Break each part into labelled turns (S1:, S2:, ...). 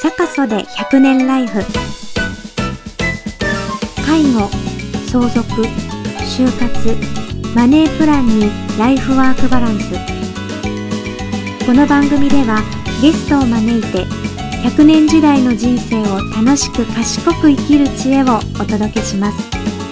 S1: 茶化そで100年ライフ。介護、相続、就活、マネープランにライフワークバランス。この番組ではゲストを招いて100年時代の人生を楽しく賢く生きる知恵をお届けします。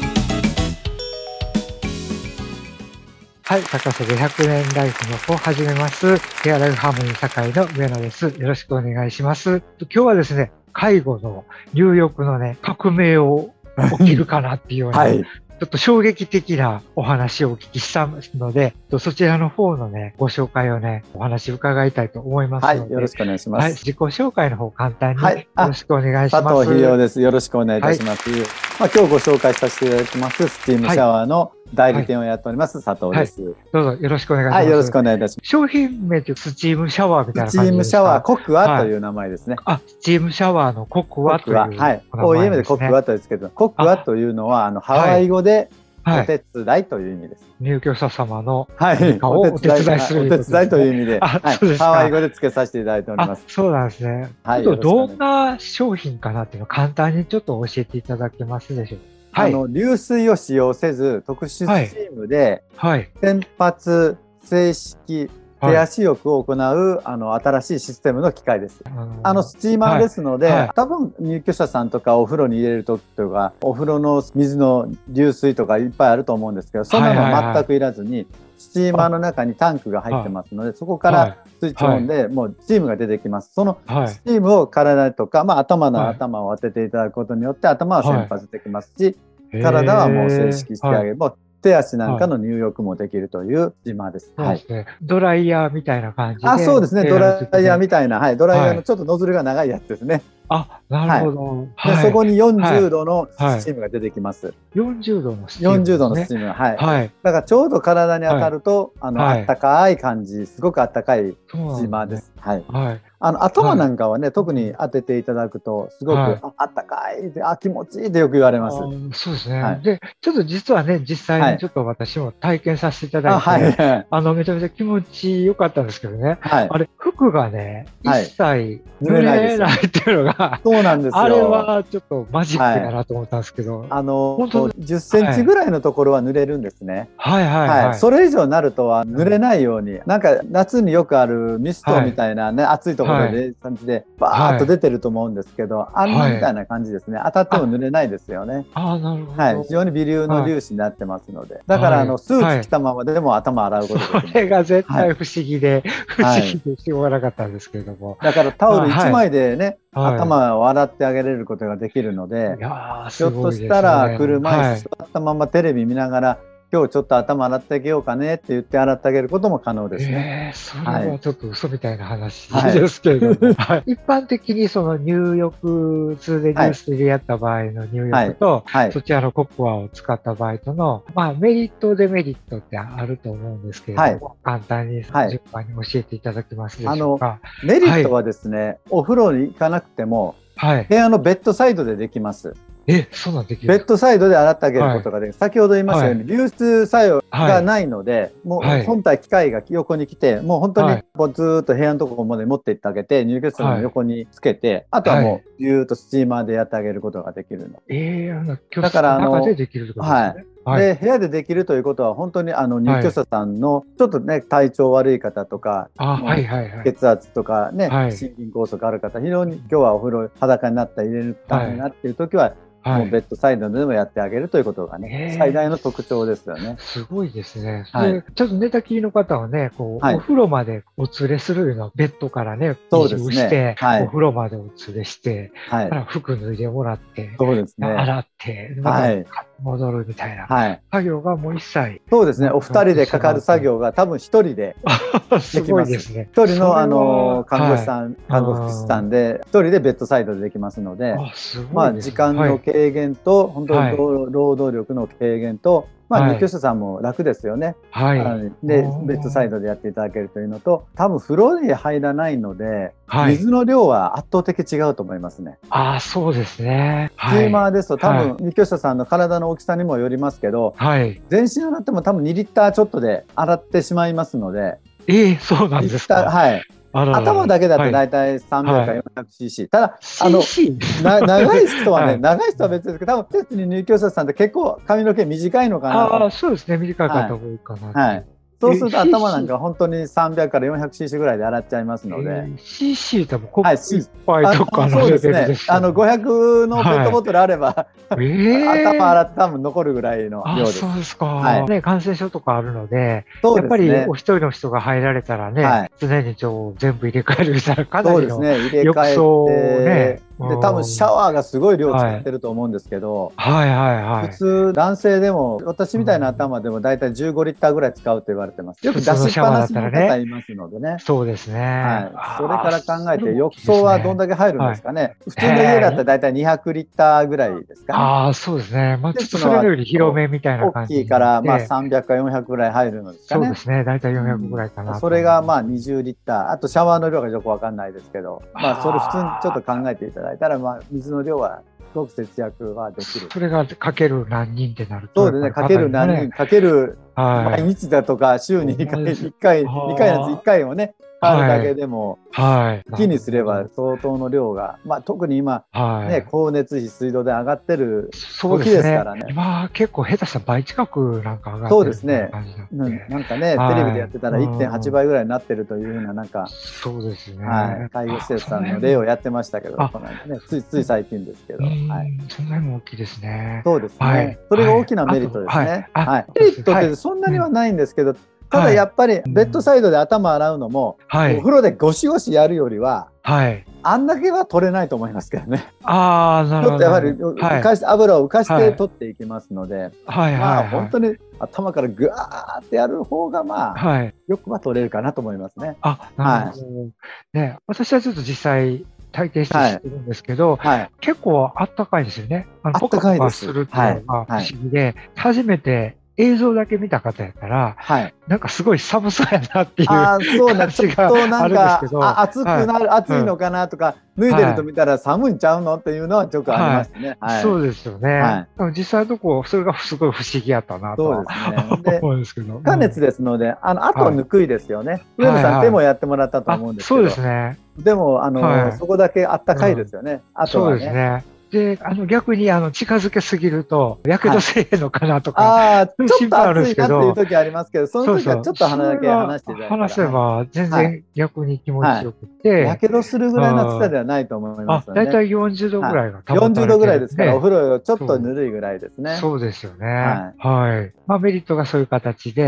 S2: はい、高瀬で100年ライフの子を始めます。ケアライフハーモニー堺の上野です。よろしくお願いします。今日はですね、介護の入浴のね、革命を起きるかなっていうような、はい、ちょっと衝撃的なお話をお聞きしたので、そちらの方のね、ご紹介をね、お話伺いたいと思いますので、
S3: はい、よろしくお願いします。
S2: はい、自己紹介の方簡単によろしくお願いします。
S3: 佐藤秀夫です。よろしくお願いいたします。はい、今日ご紹介させていただきます、スチームシャワーの代理店をやっております、佐藤です。
S2: どうぞよろしくお願いします。
S3: はい、よろしくお願いいたします。
S2: 商品名ってスチームシャワーみたいな感じですか？
S3: スチームシャワーコクアという名前ですね。
S2: スチームシャワーのコクアという名前ですね。
S3: はい、OEM でコクアとですけど、コクアというのはハワイ語でお手伝いという意味です。
S2: 入居者様の
S3: お手伝いするお手伝いという意味で、ハワイ語で付けさせていただいております。
S2: そうなんですね。どんな商品かなっていうのを簡単にちょっと教えていただけますでしょうか？
S3: 流水を使用せず特殊スチームで洗髪、整式、手足浴を行う新しいシステムの機械です。スチーマーですので、多分入居者さんとかお風呂に入れる時とかお風呂の水の流水とかいっぱいあると思うんですけど、そんなの全くいらずにスチーマーの中にタンクが入ってますので、そこからスイッチオンでもうスチームが出てきます。そのスチームを体とか、頭を当てていただくことによって頭は洗髪できますし、体はもう静式してあげれば手足なんかの入浴もできるというスチーマーです。
S2: ドライヤーみたいな感じで。
S3: そうですね。ドライヤーみたいな、ドライヤーのちょっとノズルが長いやつですね。
S2: なるほど。
S3: でそこに40度のスチームが出てきます。
S2: 40度のスチーム。
S3: 40度のスチームが、だからちょうど体に当たると、あったかい感じ、すごくあったかいスチーマーです。頭なんかはね、特に当てていただくと、すごくあったかい、気持ちいいってよく言われます。
S2: そうですね。で、ちょっと実はね、実際にちょっと私も体験させていただいて、めちゃめちゃ気持ちよかったんですけどね。あれ、服がね、一切濡れないっていうのが、
S3: そうなんですよ。
S2: あれはちょっとマジックだなと思ったんですけど、
S3: 本当10センチぐらいのところは濡れるんですね。それ以上になるとは濡れないように、なんか夏によくあるミストみたいなね、暑いところで感じでバーッと出てると思うんですけど、あんなみたいな感じですね。当たっても濡れないですよね。
S2: なるほど。
S3: 非常に微粒の粒子になってますので、だからスーツ着たままでも頭洗うことができます。
S2: それが絶対不思議でしょうがなかったんですけれども、
S3: だからタオル1枚でね、頭を洗ってあげれることができるので、ひょっとしたら車に座ったままテレビ見ながら今日ちょっと頭洗ってあげようかねって言って洗ってあげることも可能ですね。
S2: それはちょっと嘘みたいな話ですけれども、一般的にその入浴通で流水でやった場合の入浴と、そちらのココアを使った場合との、メリットデメリットってあると思うんですけれども、簡単に順番に教えていただけますでしょうか？
S3: メリットはですね、お風呂に行かなくても部屋のベッドサイドでできます。
S2: そうなんできる。
S3: ベッドサイドで洗ってあげることができる。先ほど言いましたように、流出作用がないので、もう本体機械が横に来て、もう本当にずーっと部屋のところまで持っていってあげて、入居者の横につけて、あとはもうビューッとスチーマーでやってあげることができるの。
S2: だから中でできるってことですね。
S3: で部屋でできるということは本当に入居者さんのちょっとね体調悪い方とか血圧とかね心筋梗塞ある方、非常に今日はお風呂裸になったら入れるためなっていう時はもうベッドサイドでもやってあげるということがね、最大の特徴ですよね。
S2: すごいですね。ちょっと寝たきりの方はね、お風呂までお連れするようなベッドからね、移住して、お風呂までお連れして、服脱いでもらって、洗って、戻るみたいな作業がもう一切。
S3: そうですね。お二人でかかる作業が多分一人でできます。一人の看護師さん、看護福祉士さんで、一人でベッドサイドでできますので、時間の軽減と、本当に労働力の軽減と、入居者さんも楽ですよね。で、ベッドサイドでやっていただけるというのと、多分風呂に入らないので、水の量は圧倒的違うと思いますね。
S2: そうですね。
S3: スチーマーですと多分入居者さんの体の大きさにもよりますけど、全身洗っても多分2リッターちょっとで洗ってしまいますので。
S2: そうなんですか。
S3: 頭だけだと大体300から 400cc。ただ、長い人はね、長い人は別ですけど、多分、施設に入居者さんって結構髪の毛短いのかな。
S2: そうですね、短い方多いかな。
S3: そうすると頭なんか本当に300から 400cc ぐらいで洗っちゃいますので。
S2: cc ってコップ一杯とかのレベルです。
S3: 500のペットボトルあれば、頭洗って多分残るぐらいの量です。
S2: そうですか。ね、感染症とかあるので、やっぱりお一人の人が入られたらね、常に全部入れ替えるみたいな、かなりの浴槽ね。
S3: で、多分シャワーがすごい量使ってると思うんですけど、普通男性でも私みたいな頭でも大体15リッターぐらい使うと言われてます。よく出しっぱなしの方いますのでね。
S2: そうですね。
S3: それから考えて浴槽はどんだけ入るんですかね。普通の家だったら大体200リッターぐらいですかね。
S2: そうですね。ちょっとそれより広めみたいな感じ。
S3: 大きいから300か400ぐらい入るのですかね。
S2: そうですね。大体400ぐらいかな。
S3: それが20リッター。あとシャワーの量がよくわかんないですけど、それ普通にちょっと考えていただいたら水の量はすごく節約はできる。
S2: それがかける何人ってなると。
S3: そうですね。かける何人、かける毎日だとか週に1回、2回の1回をね、あるだけでも、木にすれば相当の量が、特に今、光熱費、水道で上がってる時ですからね。
S2: 今、結構下手したら倍近くなんか上がってる。
S3: そうですね。なんかね、テレビでやってたら 1.8 倍ぐらいになってるというふうな、なんか、
S2: そうですね。
S3: 介護施設さんの例をやってましたけど、つい最近ですけど。
S2: そんなにも大きいですね。
S3: そうですね。それが大きなメリットですね。メリットってそんなにはないんですけど、ただやっぱりベッドサイドで頭洗うのも、お風呂でゴシゴシやるよりは、あんだけは取れないと思いますけどね。
S2: なるほど。
S3: ちょっとやはり油を浮かして取っていきますので、本当に頭からぐわーってやる方がよくは取れるかなと思いますね。
S2: なるほど。ね、私はちょっと実際体験してるんですけど、結構あったかいですよね。ポカポカするっていうのが不思議で、初めて映像だけ見た方やったら、なんかすごい寒そうやなっていう感じがあるんですけど、
S3: 暑いのかなとか、脱いでると見たら寒いんちゃうのっていうのはちょっとありますね。
S2: そうですよね。実際のとこそれがすごい不思議やったなと思うんですけど。
S3: 加熱ですので、あとはぬくいですよね。上野さん手もやってもらったと思うんですけど。
S2: そうですね。
S3: でもそこだけあったかいですよね。
S2: そうですね。で、逆に近づけすぎると、やけどせえのかなとか、
S3: ちょっと暑いなっていう時ありますけど、その時はちょっと鼻だけ離していただいたら。
S2: 話せば全然逆に気持ちよくて。
S3: やけどするぐらいの暑さではないと思いますので。
S2: だいたい40度ぐらいが
S3: 40度ぐらいですから、お風呂ちょっとぬるいぐらいですね。
S2: そうですよね。メリットがそういう形で。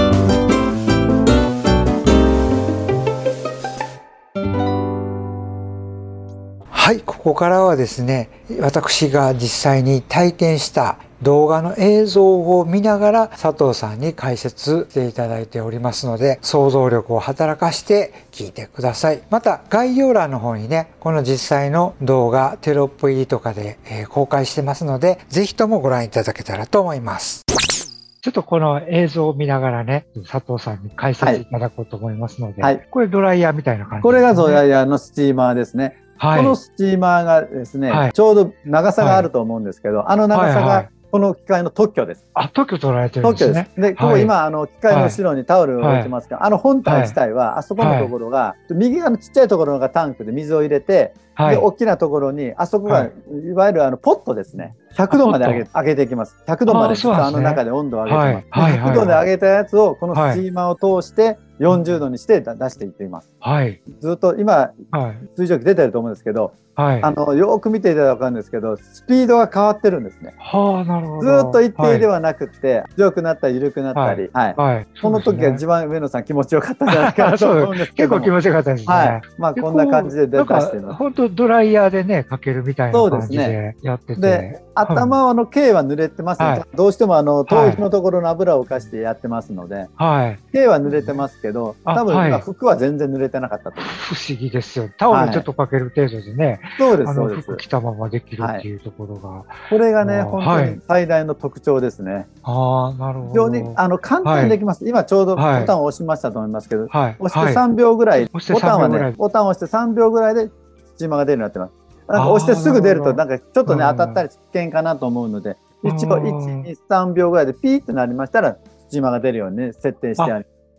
S2: ここからはですね、私が実際に体験した動画の映像を見ながら佐藤さんに解説していただいておりますので、想像力を働かして聞いてください。また概要欄の方にね、この実際の動画テロップ入りとかで、公開してますので、ぜひともご覧いただけたらと思います。ちょっとこの映像を見ながらね、佐藤さんに解説いただこうと思いますので、これドライヤーみたいな感じですね。
S3: これがドライヤーのスチーマーですね。このスチーマーがですね、ちょうど長さがあると思うんですけど、長さがこの機械の特許です。
S2: 特許取られてるんですね。
S3: で、ここ今、機械の後ろにタオルを置いてますけど、本体自体は、あそこのところが、右側のちっちゃいところがタンクで水を入れて、で、大きなところに、あそこが、いわゆるポットですね。100度まで上げていきます。100度までの中で温度を上げてます。100度で上げたやつを、このスチーマーを通して、40度にして出していっています。ずっと今、水蒸気出てると思うんですけど、よく見ていただくと分かるんですけど、スピードが変わってるんですね。ずっと一定ではなくて、強くなったり緩くなったり、この時が一番上野さん気持ちよかったんじゃないかなと思うんですけど。
S2: 結構気持ちよかったですね。
S3: こんな感じで出してます。
S2: 本当ドライヤーでね、かけるみたいな感じでやってて。
S3: で、頭は毛は濡れてますね。どうしても頭皮のところの油を浮かしてやってますので、毛は濡れてますけど、多分今服は全然濡れてなかったと思います。
S2: 不思議ですよ。タオルちょっとかける程度でね、服着たままできるっていうところが。
S3: これがね、本当に最大の特徴ですね。
S2: なるほど。
S3: 非常に簡単にできます。今ちょうどボタンを押しましたと思いますけど、押して3秒ぐらい、ボタンはね、ボタンを押して3秒ぐらいでスチーマーが出るようになってます。なんか押してすぐ出ると、なんかちょっとね、当たったり危険かなと思うので、一応1、2、3秒ぐらいでピーッとなりましたら、スチーマーが出るように設定してあります。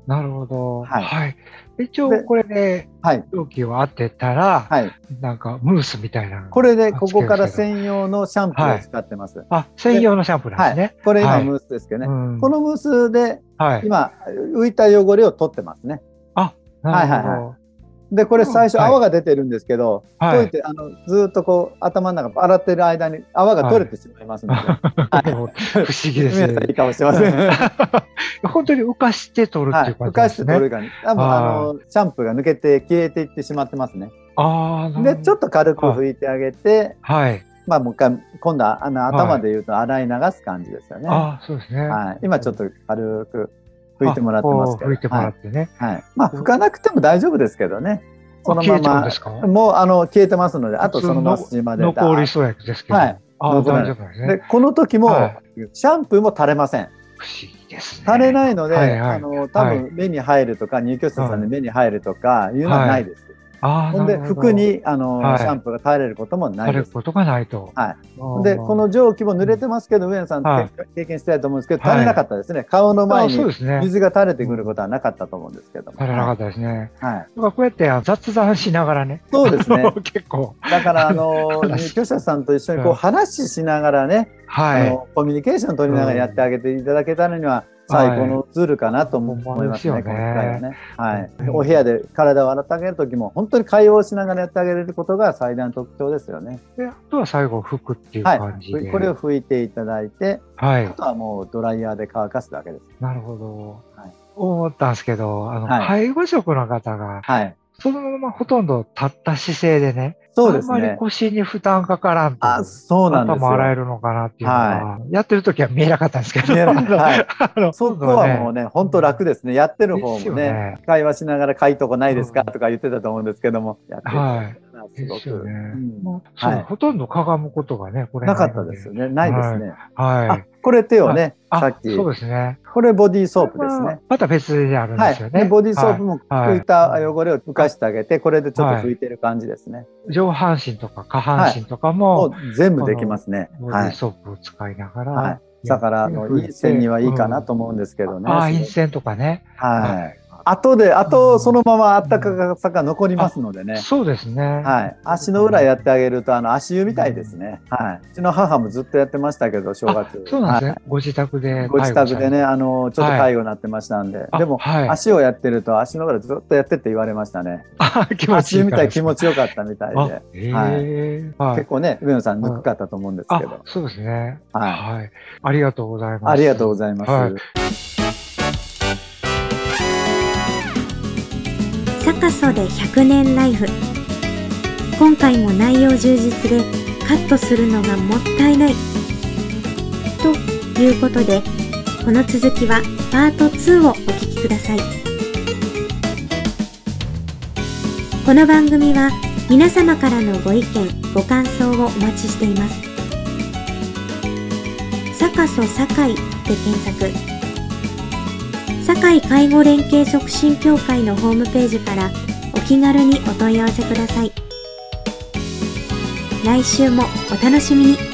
S2: なるほど。はい。一応これで容器を当てたら、なんかムースみたいな。
S3: これでここから専用のシャンプーを使ってます。
S2: 専用のシャンプーなんですね。
S3: これ今ムースですけどね。このムースで今浮いた汚れを取ってますね。
S2: なるほど。
S3: でこれ最初泡が出てるんですけど、溶いてずっとこう頭の中洗ってる間に泡が取れてしまいますので、
S2: 不思議ですね。
S3: 皆さんいいかもしれません。
S2: 本当に浮かして取るっていう感じですね。
S3: 浮かして取るかに、多分シャンプーが抜けて消えていってしまってますね。でちょっと軽く拭いてあげて、まあもう一回今度は頭でいうと洗い流す感じですよね。
S2: そうですね。
S3: 今ちょっと軽く拭いてもらってますけど。
S2: 拭いてもらってね。
S3: まあ拭かなくても大丈夫ですけどね。そのままもう消えてますので、あとそのまま隙間で
S2: 残りそうやつですけど。大丈夫ですね。
S3: でこの時もシャンプーも垂れません。
S2: 不思議ですね。
S3: 垂れないので、多分目に入るとか入居者さんで目に入るとかいうのはないです。ほんで服にシャンプーが垂れることもないです。
S2: 垂れることがないと。
S3: でこの蒸気も濡れてますけど、上野さん経験したいと思うんですけど、垂れなかったですね。顔の前に水が垂れてくることはなかったと思うんですけども。
S2: 垂れなかったですね。こうやって雑談しながらね。
S3: そうですね。
S2: 結構。
S3: だから入居者さんと一緒にこう話しながらね、コミュニケーション取りながらやってあげていただけたのには最高のツールかなと思いますね、この機会はね。お部屋で体を洗ってあげるときも、本当に会話をしながらやってあげることが最大の特徴ですよね。
S2: あとは最後、拭くっていう感じで。
S3: これを拭いていただいて、あとはもうドライヤーで乾かすだけです。
S2: なるほど。思ったんですけど、介護職の方が、そのままほとんど立った姿勢でね、あんまり腰に負担かからんと、頭も洗えるのかなっていうのは、やってる時は見えなかったんですけど、
S3: そこはもうね、本当楽ですね。やってる方もね、会話しながらかいとこないですかとか言ってたと思うんですけども、やってる。
S2: ですよね。ほとんどかがむことがね、これ
S3: なかったですよね。ないですね。
S2: はい。
S3: これ手をね、さっき。
S2: そうですね。
S3: これボディーソープですね。
S2: また別であるんですよね。
S3: ボディーソープも拭いた汚れを浮かしてあげて、これでちょっと拭いてる感じですね。
S2: 上半身とか下半身とかも
S3: 全部できますね。
S2: ボディーソープを使いながら。
S3: だから陰線にはいいかなと思うんですけどね。
S2: 陰線とかね。
S3: あとそのままあったかさが残りますのでね。
S2: そうですね。
S3: 足の裏やってあげると足湯みたいですね。うちの母もずっとやってましたけど、正月。
S2: そうなんですね。ご自宅で。
S3: ご自宅でね、ちょっと介護になってましたんで。でも足をやってると足の裏ずっとやってって言われましたね。足湯みたい気持ちよかったみたいで。結構ね、上野さんぬくかったと思うんですけど。
S2: そうですね。ありがとうございます。
S3: ありがとうございます。
S1: サカソで100年ライフ。今回も内容充実でカットするのがもったいないということで、この続きはパート2をお聞きください。この番組は皆様からのご意見ご感想をお待ちしています。サカソ堺で検索。堺介護連携促進協会のホームページからお気軽にお問い合わせください。来週もお楽しみに。